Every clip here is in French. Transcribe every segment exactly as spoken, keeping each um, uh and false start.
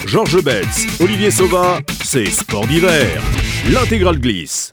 Georges Betz, Olivier Sauvin, c'est Sport d'hiver. L'intégrale glisse.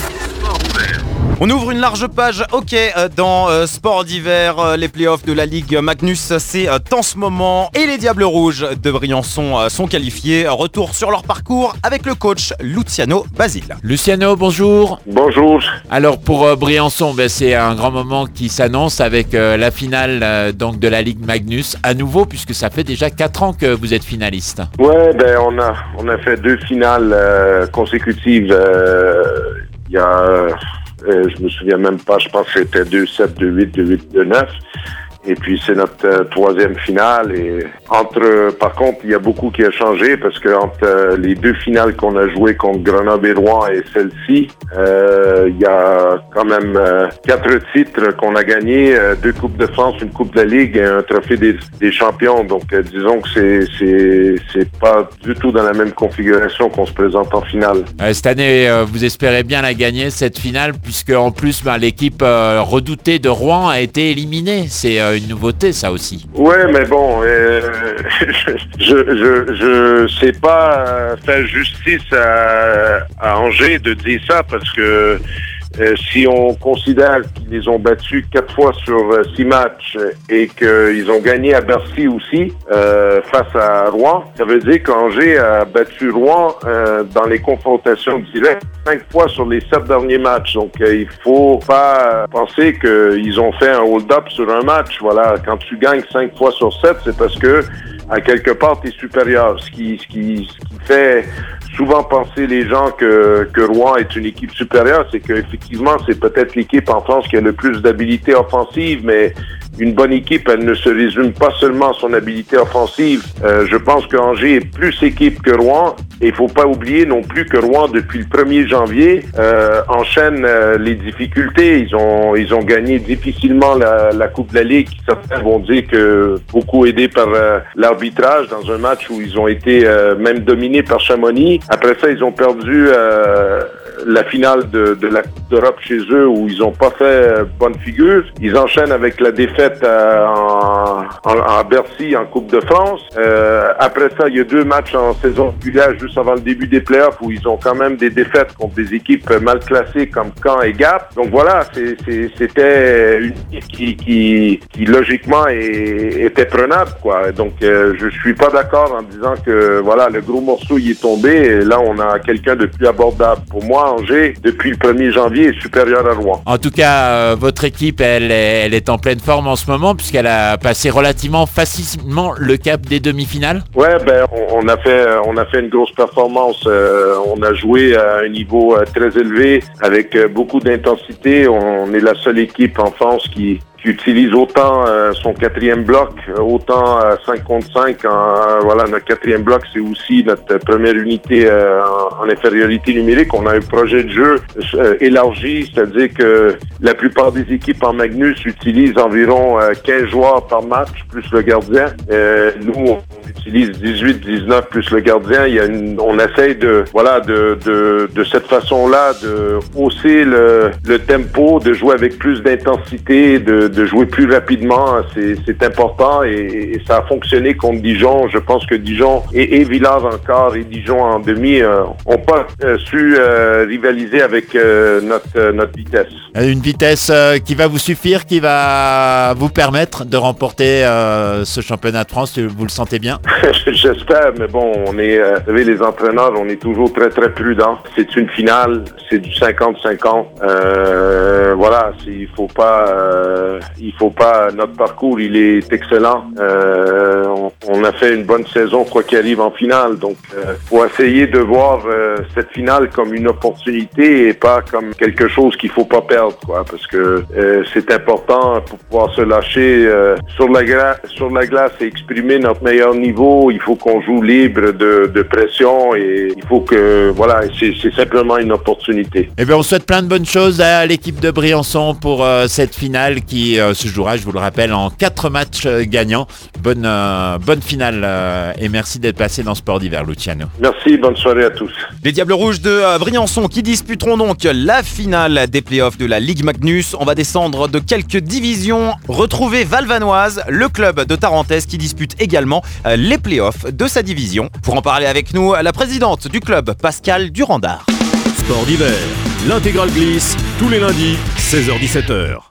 On ouvre une large page hockey dans euh, Sport d'hiver. Euh, les playoffs de la Ligue Magnus, c'est euh, en ce moment. Et les Diables Rouges de Briançon euh, sont qualifiés. Retour sur leur parcours avec le coach Luciano Basile. Luciano, bonjour. Bonjour. Alors pour euh, Briançon, ben, c'est un grand moment qui s'annonce avec euh, la finale euh, donc de la Ligue Magnus à nouveau, puisque ça fait déjà quatre ans que vous êtes finaliste. Ouais, ben on a on a fait deux finales euh, consécutives. Euh, il y a Euh, je me souviens même pas, je pense que c'était deux sept, deux huit, deux huit, deux neuf. Et puis c'est notre euh, troisième finale. Et entre, euh, par contre, il y a beaucoup qui a changé parce que entre euh, les deux finales qu'on a jouées contre Grenoble et Rouen et celle-ci, euh, il y a quand même euh, quatre titres qu'on a gagnés, euh, deux coupes de France, une coupe de la Ligue et un trophée des, des champions. Donc euh, disons que c'est c'est c'est pas du tout dans la même configuration qu'on se présente en finale. Euh, cette année, euh, vous espérez bien la gagner cette finale, puisque en plus, ben, l'équipe euh, redoutée de Rouen a été éliminée. C'est euh, une nouveauté, ça aussi. Ouais, mais bon, euh, je je je sais pas euh, faire justice à, à Angers de dire ça parce que euh, si on considère qu'ils les ont battus quatre fois sur euh, six matchs et qu'ils ont gagné à Bercy aussi euh, face à Rouen, ça veut dire qu'Angers a battu Rouen euh, dans les confrontations directes cinq fois sur les sept derniers matchs. Donc euh, il faut pas penser qu'ils ont fait un hold-up sur un match. Voilà, quand tu gagnes cinq fois sur sept, c'est parce que à quelque part, tu es supérieur. Ce qui, ce qui, ce qui fait souvent penser les gens que, que Rouen est une équipe supérieure, c'est qu'effectivement, c'est peut-être l'équipe en France qui a le plus d'habilité offensive, mais une bonne équipe, elle ne se résume pas seulement à son habilité offensive. Euh, je pense que Angers est plus équipe que Rouen. Et il faut pas oublier non plus que Rouen, depuis le premier janvier, euh, enchaîne euh, les difficultés. Ils ont ils ont gagné difficilement la, la Coupe de la Ligue. Certains vont dire que beaucoup aidé par euh, l'arbitrage dans un match où ils ont été euh, même dominés par Chamonix. Après ça, ils ont perdu euh, la finale de, de la Coupe d'Europe chez eux où ils ont pas fait euh, bonne figure. Ils enchaînent avec la défaite euh, en, en, en Bercy en Coupe de France. Euh, après ça, il y a deux matchs en saison régulière juste avant le début des playoffs où ils ont quand même des défaites contre des équipes mal classées comme Caen et Gap. Donc voilà, c'est, c'est, c'était une équipe qui, qui, qui logiquement est, était prenable, quoi. Donc euh, je suis pas d'accord en disant que voilà, le gros morceau y est tombé et là on a quelqu'un de plus abordable. Pour moi, Angers, depuis le premier janvier, est supérieur à Rouen. En tout cas, euh, votre équipe, elle est, elle est en pleine forme en ce moment, puisqu'elle a passé relativement facilement le cap des demi-finales. Ouais, ben on, on a fait on a fait une grosse performance. Euh, on a joué à un niveau euh, très élevé avec euh, beaucoup d'intensité. On est la seule équipe en France qui qui utilise autant euh, son quatrième bloc, autant euh, cinq contre cinq. En, voilà, notre quatrième bloc, c'est aussi notre première unité euh, en, en infériorité numérique. On a un projet de jeu euh, élargi, c'est-à-dire que la plupart des équipes en Magnus utilisent environ euh, quinze joueurs par match, plus le gardien. Euh, nous, on utilise dix-huit, dix-neuf plus le gardien. Il y a une, on essaye de, voilà, de, de, de cette façon-là, de hausser le, le tempo, de jouer avec plus d'intensité, de de jouer plus rapidement, c'est, c'est important et, et ça a fonctionné contre Dijon. Je pense que Dijon et, et Villars en quart et Dijon en demi euh, ont pas euh, su euh, rivaliser avec euh, notre euh, notre vitesse. Une vitesse euh, qui va vous suffire, qui va vous permettre de remporter euh, ce championnat de France. Vous le sentez bien? J'espère, mais bon, on est, euh, vous savez, les entraîneurs, on est toujours très très prudents. C'est une finale, c'est du cinquante cinquante. Euh, voilà, c'est, il faut pas euh, Il faut pas. Notre parcours, il est excellent. Euh, on, on a fait une bonne saison, quoi qu'il arrive en finale. Donc, euh, faut essayer de voir euh, cette finale comme une opportunité et pas comme quelque chose qu'il faut pas perdre, quoi. Parce que euh, c'est important pour pouvoir se lâcher euh, sur la glace, sur la glace et exprimer notre meilleur niveau. Il faut qu'on joue libre de, de pression et il faut que, voilà, c'est, c'est simplement une opportunité. Eh bien, on souhaite plein de bonnes choses à l'équipe de Briançon pour euh, cette finale qui euh, se jouera, je vous le rappelle, en quatre matchs euh, gagnants. Bonne, euh, bonne bonne finale euh, et merci d'être passé dans Sport d'hiver, Luciano. Merci, bonne soirée à tous. Les Diables Rouges de euh, Briançon qui disputeront donc la finale des playoffs de la Ligue Magnus. On va descendre de quelques divisions, retrouver Valvanoise, le club de Tarentaise qui dispute également euh, les playoffs de sa division. Pour en parler avec nous, la présidente du club, Pascal Durandard. Sport d'hiver, l'intégrale glisse tous les lundis, seize heures dix-sept heures.